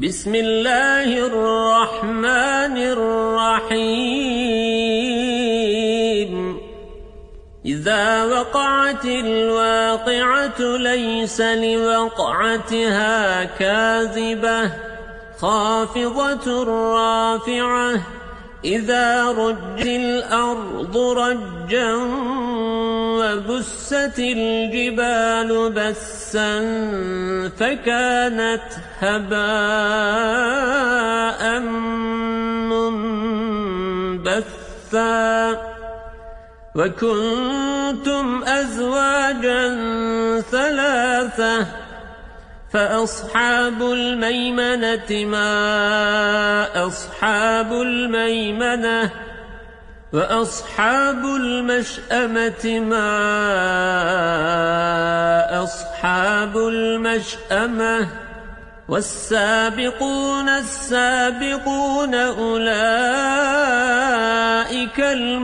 بسم الله الرحمن الرحيم إذا وقعت الواقعة ليس لوقعتها كاذبة خافضة رافعة إذا رجت الأرض رجا وبست الجبال بسا فكانت هباء منبثا وكنتم أزواجا ثلاثة فأصحاب الميمنة ما أصحاب الميمنة وأصحاب المشأمة ما أصحاب المشأمة والسابقون السابقون أولئك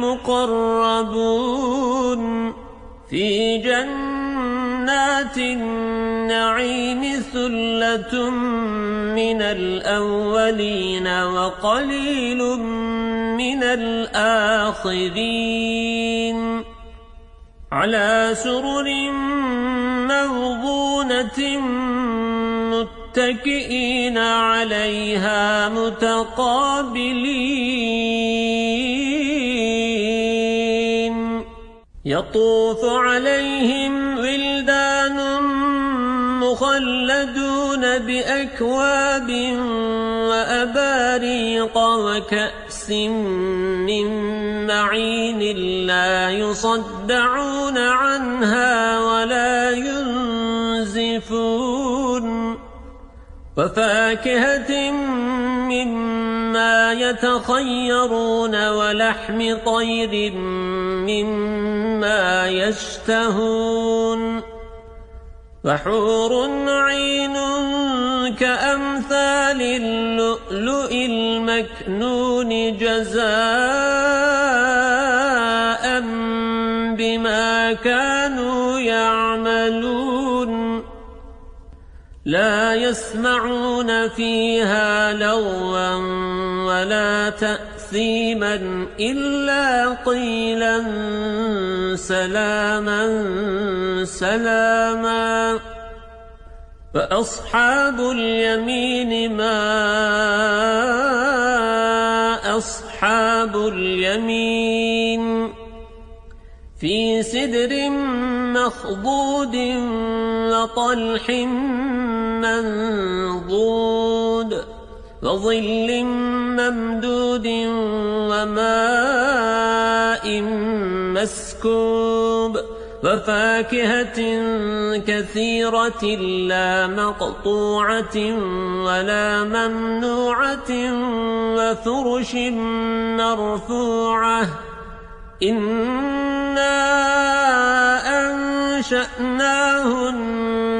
المقربون في جنات النعيم ثلة من الأولين وقليل من الآخرين على سرر موضونة متكئين عليها متقابلين يطوف عليهم ولدان مخلدون بأكواب وأباريق وكأس من معين لا يصدعون عنها ولا ينزفون وفاكهة مما يتخيرون ولحم طير مما يشتهون وحور عين كأمثال اللؤلؤ المكنون جزاء بما كانوا يعملون لا يسمعون فيها لغوا ولا تأثيما إلا قيلا سلاما سلاما فأصحاب اليمين ما أصحاب اليمين في سدر مخضود وطلح منضود وظل ممدود وماء مسكوب وفاكهة كثيرة لا مقطوعة ولا ممنوعة وفرش مرفوعة إنا أنشأناهن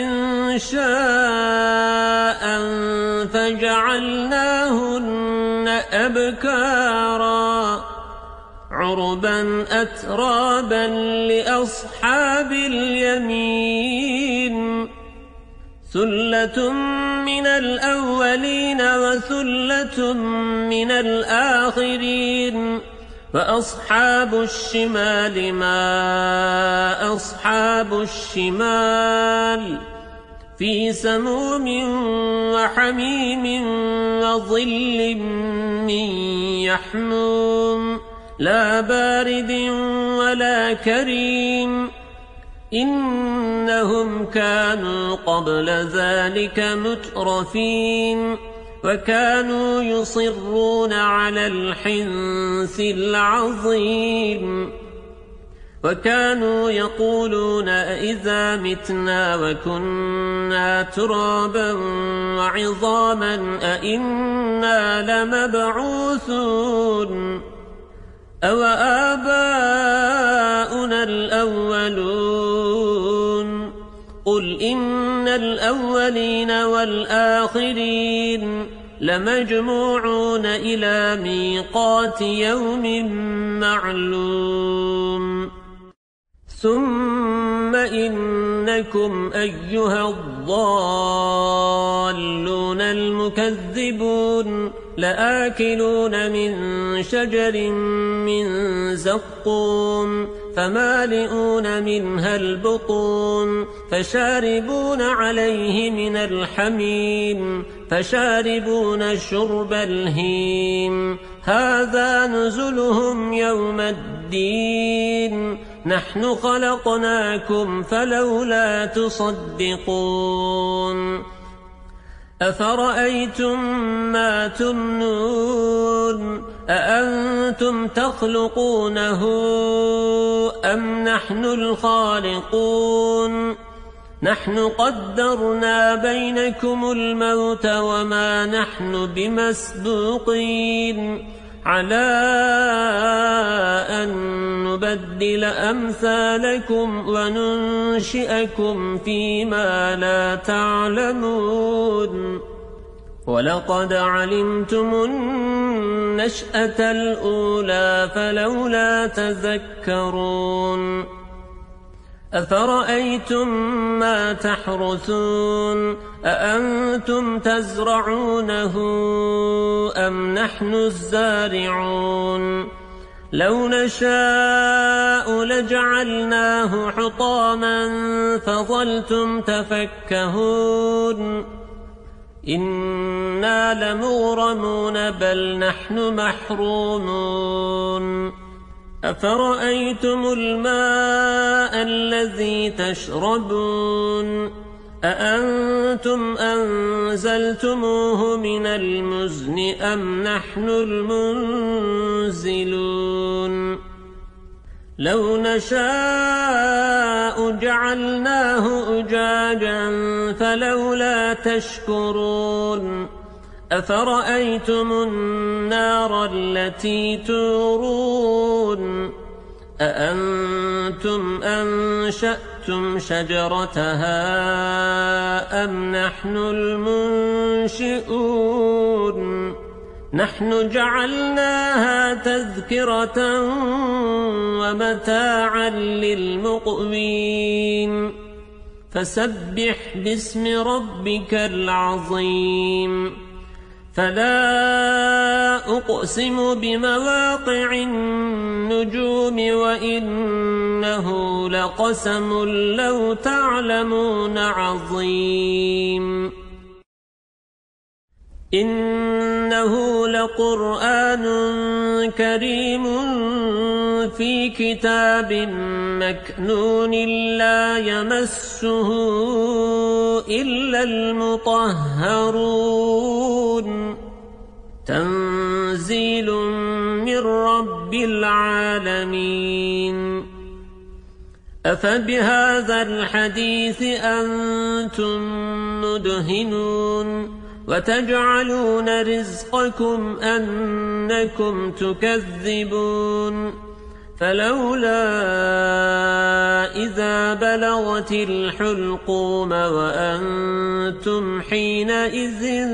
إنشاء فجعلناهن أبكارا عربا أترابا لأصحاب اليمين ثلة من الأولين وثلة من الآخرين وأصحاب الشمال ما أصحاب الشمال في سموم وحميم وظل من يحموم لا بارد ولا كريم إنهم كانوا قبل ذلك مترفين وكانوا يصرون على الحنث العظيم وكانوا يقولون أئذا متنا وكنا ترابا وعظاما أئنا لمبعوثون أو آباؤنا الأولون قل إن الأولين والآخرين لمجموعون إلى ميقات يوم معلوم ثم إنكم أيها الضالون المكذبون لآكلون من شجر من زقوم فمالئون منها البطون فشاربون عليه من الحميم فشاربون شرب الهيم هذا نزلهم يوم الدين نحن خلقناكم فلولا تصدقون أفرأيتم ما تمنون أأنتم تخلقونه أم نحن الخالقون نحن قدرنا بينكم الموت وما نحن بمسبوقين على أن نبدل أمثالكم وننشئكم فيما لا تعلمون ولقد علمتم النشأة الأولى فلولا تذكرون أفرأيتم ما تحرثون أأنتم تزرعونه أم نحن الزارعون لو نشاء لجعلناه حطاما فظلتم تفكهون إنا لمغرمون بل نحن محرومون أفرأيتم الماء الذي تشربون أأنتم أنزلتموه من المزن أم نحن المنزلون لو نشاء جعلناه أجاجا فلولا تشكرون أفرأيتم النار التي تورون أأنتم أنشأتم شجرتها أم نحن المنشئون نحن جعلناها تذكرة ومتاعا للمقوين فسبح باسم ربك العظيم فلا أقسم بمواقع النجوم وإنه لقسم لو تعلمون عظيم إنه لقرآن كريم في كتاب مكنون لا يمسه إلا المطهرون تنزيل من رب العالمين أفبهذا الحديث أنتم مدهنون وتجعلون رزقكم أنكم تكذبون فلولا إذا بلغت الحلقوم وأنتم حينئذ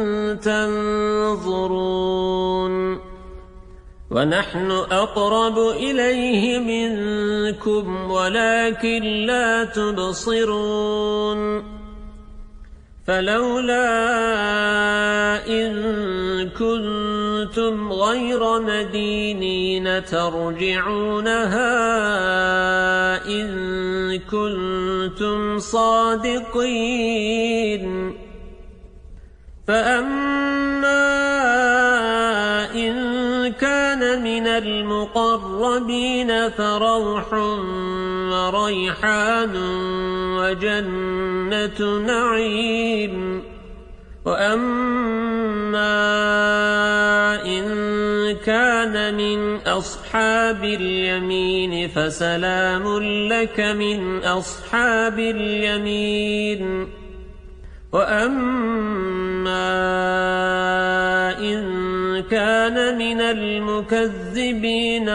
تنظرون ونحن أقرب إليه منكم ولكن لا تبصرون فلولا إن كنتم غير مدينين ترجعونها إن كنتم صادقين فأما إن كان من المقربين فروح وريحان وجنة نعيم وأما إن كان من أصحاب اليمين فسلام لك من أصحاب اليمين وأما إن كان من المكذبين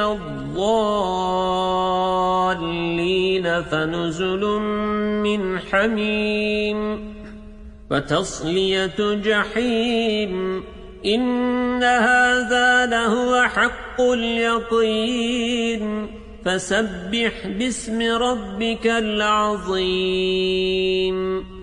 الضالين فنزل من حميم وتصلية جحيم إن هذا لهو حق اليقين فسبح باسم ربك العظيم